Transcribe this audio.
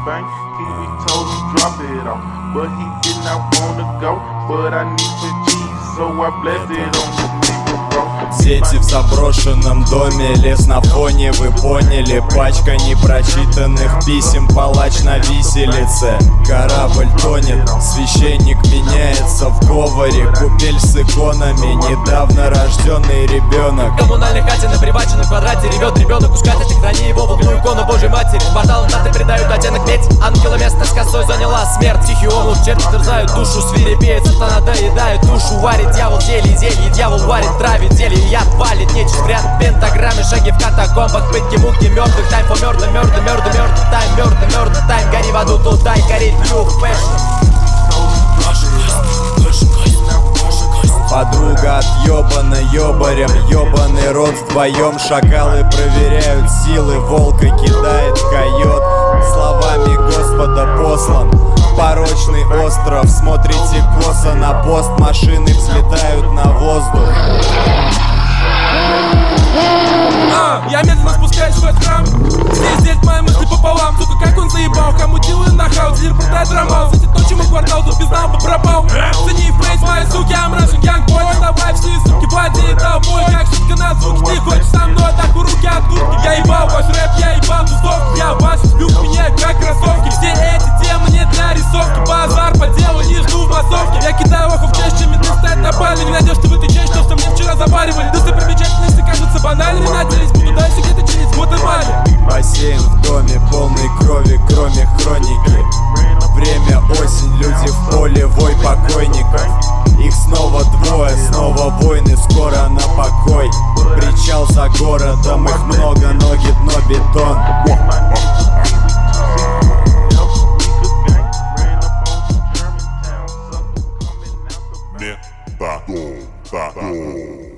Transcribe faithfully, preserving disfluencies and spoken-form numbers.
thing. He we told him drop it off, but he did not wanna go. But I need some cheese, so I blessed it on the nigga, bro. Дети в заброшенном доме, лес на фоне, вы поняли. Пачка непрочитанных писем, палач на виселице. Корабль тонет, священник меняется в говоре. Купель с иконами, недавно рожденный ребенок. В коммунальной хате на приваченном квадрате ревет ребенок, ускатит, храни его в углу икону Божьей Матери. Кварталом даты придают оттенок медь, ангела место с косой заняла смерть. Тихий омут, черти терзают душу, свирепеет, сатана доедает душу. Варит дьявол зелье, зелье, дьявол варит, травит зелье, яд валит, нечисть вряд. Пентаграммы, шаги в катакомбах, пытки, муки мертвых. Тайм по мертвым, мертвым, мертвым, мертвым. Тайм, мертвым, мертвым, тайм. Гори в аду, тут дай, гореть, люк, фэшн. Подруга отъебана ёбарем, ёбаный рот вдвоем. Шакалы проверяют силы, волка кидает койот. Словами Господа послан порочный остров. Смотрите косо на пост, машины взлетают на воздух. А, я медленно спускаюсь в этот храм. Здесь делит мои мысли пополам. Сука, как он заебал, хомутил и нахал. Дилер продает роман, кстати, то, чему квартал тут без бы пропал. Цени в фейс, мои суки, I'm rushing young boy. Давай все сутки, води, дал бой. Как шутка на звук, ты хочешь со мной, так у руки от куртки. Я ебал ваш рэп, я ебал тусовки. Я ваш люк меняю как кроссовки. Все эти темы не для рисовки. Базар по делу, не жду в массовке. Я кидаю оху в чаще, чем менты стоят на пале. Не найдешь ты в этой чаще, то, что мне вчера заваривали. Достопримечательности кажутся банальными. Надеюсь, буду дальше где-то через год и мали. Бассейн в доме, полный крови, кроме хроники. Время осень, люди в поле, вой покойников. Их снова двое, снова войны, скоро на покой. Причал за городом, их много, ноги, дно, бетон. Metadon, Metadon.